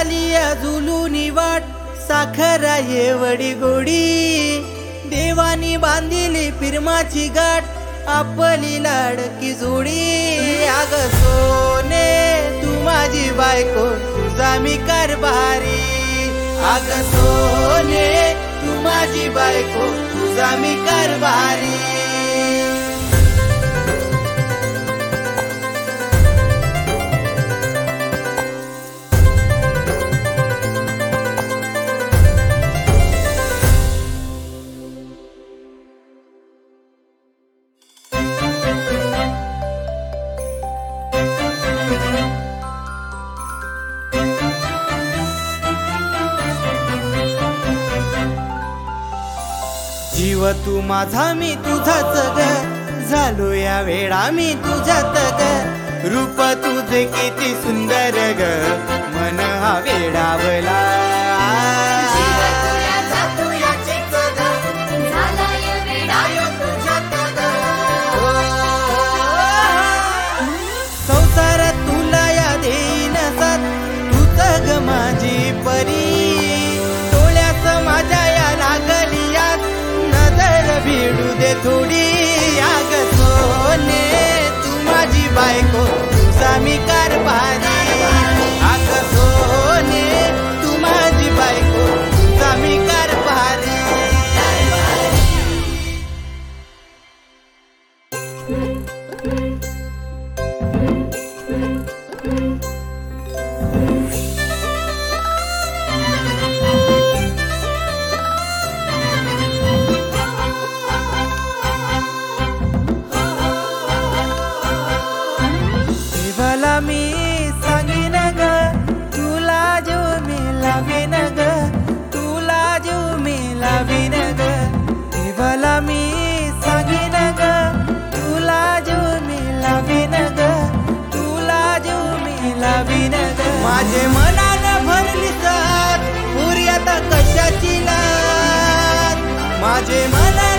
लागली झुलूनी वाट साखरा एवढी गोडी देवानी बांधिली प्रेमाची गाठ आपली लाडकी जोडी अग सोने तू माझी बायको तुझा मी कारभारी अग सोने तू माझी बायको तुझा मी कारभारी जीव तू माझा मी तुझाच ग झालो या वेळा मी तुझ्यात ग रूप तुझे किती सुंदर ग मन हा वेडावला संसारात तुला या देईन साथ तूच ग माझी परी डोळ्यात माझ्या या लागली नजर भिडू दे थोडी अग सोने तू माझी बायको तुझा मी कारभारी अग सोने तू माझी बायको तुझा मी कारभारी मी सांगीन ग तुला जो मी लावीन ग तुला जो मी लावीन ग देवाला मी सांगीन ग तुला जो मी लावीन ग तुला जो मी लावीन ग माझे मनानं भरली साथ पुरी आता कशाची लाज माझे मन